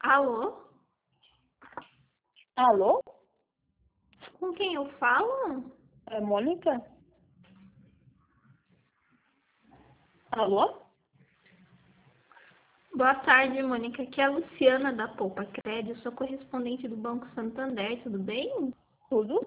Alô? Alô? Com quem eu falo? É Mônica? Alô? Boa tarde, Mônica. Aqui é a Luciana da Poupa Crédito, sou correspondente do Banco Santander, tudo bem? Tudo?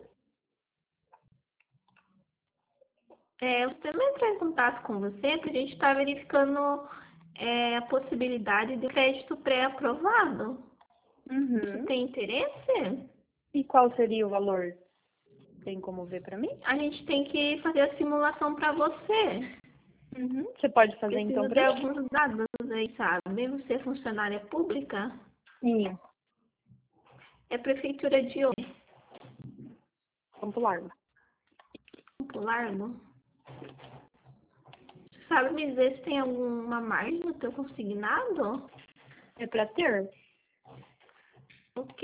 Eu também entrar em contato com você porque a gente está verificando a possibilidade de crédito pré-aprovado. Você Uhum. tem interesse? E qual seria o valor? Tem como ver pra mim? A gente tem que fazer a simulação para você. Uhum. Você pode fazer então Preciso de pra mim? alguns dados aí, sabe? Você é funcionária pública? Sim. É prefeitura de onde? Campo Largo. Campo Largo? Sabe me dizer se tem alguma margem no teu consignado? É pra ter? Ok.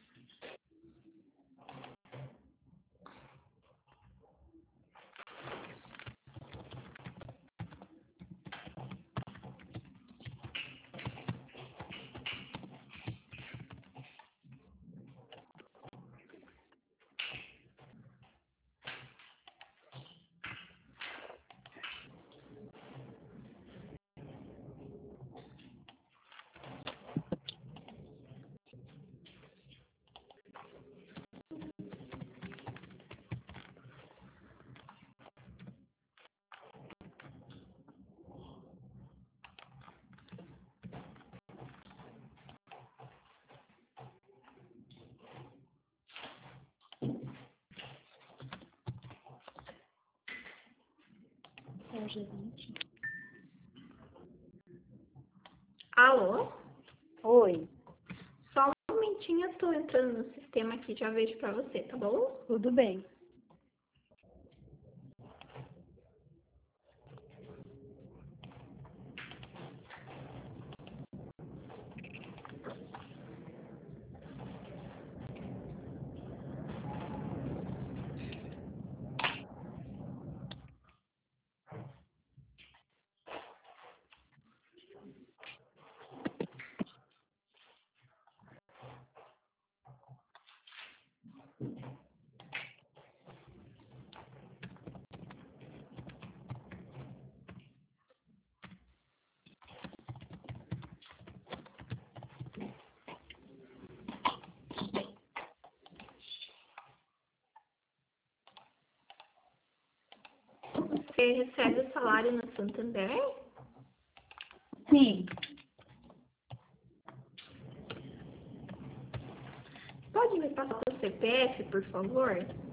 É, gente. Alô? Oi. Só um momentinho, eu tô entrando no sistema aqui, já vejo pra você, tá bom? Tudo bem. Você recebe o salário no Santander? Sim. Pode me passar o CPF, por favor?